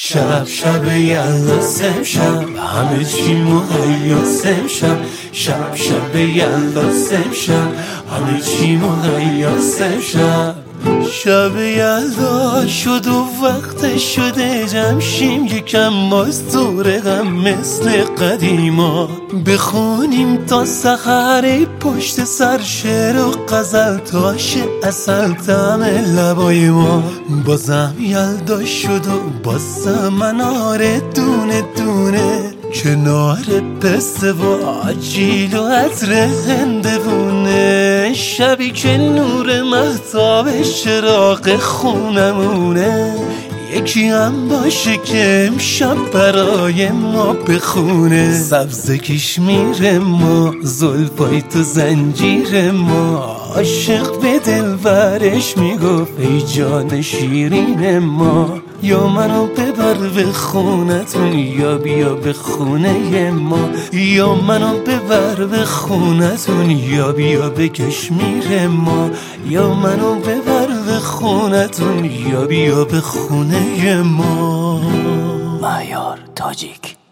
شب یلداست امشب، همه چی مهیاست امشب. شب یلداست امشب، همه چی مهیاست امشب. شب یلدا شد و وقت شده جمع شیم، یکم باز دور غم مثل قدیما. بخونیم تا سحر پشت سر شعر و غزل، تاش اصل طعم لبای ما. بازم یلدا شد و بازم مناره دونه دونه، کنار پسته و آجیل و عطر هندوونه. شبی که نور مهتاب چراغ خونمونه، یکی هم باشه که امشب برای ما بخونه. سبز کشمیر ما، زلفای تو زنجیر ما، عاشق به دلبرش میگفت ای جان شیرین ما. یا منو ببر به خونتون، یا بیا به خونه ما. یا منو ببر به خونتون، یا بیا به کشمیر ما. یا منو ببر به خونتون، یا بیا به خونه ما. مهیار تاجیک.